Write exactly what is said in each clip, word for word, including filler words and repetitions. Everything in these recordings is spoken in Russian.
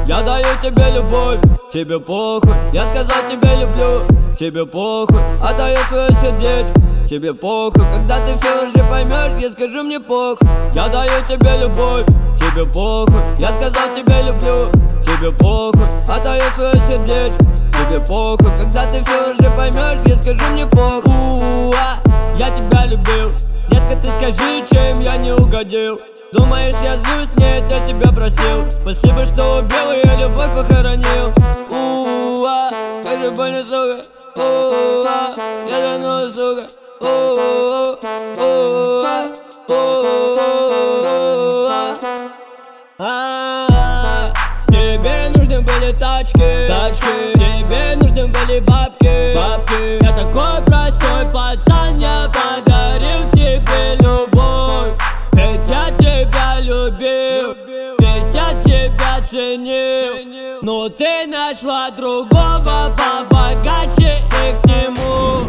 Я даю тебе любовь, тебе похуй. Я сказал тебе люблю, тебе похуй. Отдаю свое сердечко, тебе похуй. Когда ты все уже поймешь, я скажу мне похуй. Я даю тебе любовь, тебе похуй. Я сказал тебе люблю, тебе похуй. Отдаю свое сердечко, тебе похуй. Когда ты все уже поймешь, я скажу мне похуй. У-а, я тебя любил, детка, ты скажи, чем я не угодил. Думаешь, я злюсь? Нет, я тебя простил. Спасибо, что убил, и я любовь похоронил. У-а, как же больно, сука. У-а, я давно, сука. У-а, у-а, у-а. Тебе нужны были тачки, тачки. Тебе нужны были бабки, бабки. Я такой простой пацан, я подарил тебе любовь. Ведь я тебя любил, ведь я тебя ценил. Но ты нашла другого побогаче и к нему.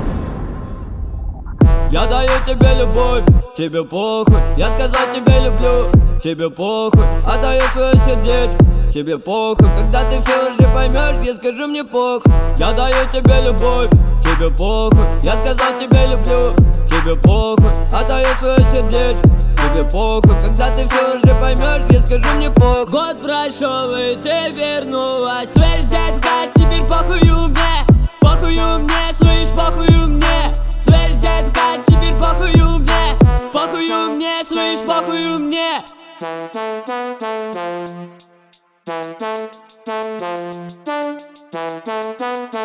Я даю тебе любовь, тебе похуй. Я сказал тебе люблю, тебе похуй. Отдаю свое сердечко, тебе похуй. Когда ты все уже поймешь, я скажу мне похуй. Я даю тебе любовь, тебе похуй. Я сказал тебе люблю, тебе похуй. Отдаю свое сердечко, тебе похуй. Когда ты все уже поймешь, я скажу мне похуй. Год прошел и ты вернулась. Слышь, детка, теперь похую мне, похую мне, слышь, похую мне. Слышь, детка, теперь похую мне, похую мне, слышь, похую мне. Thank you.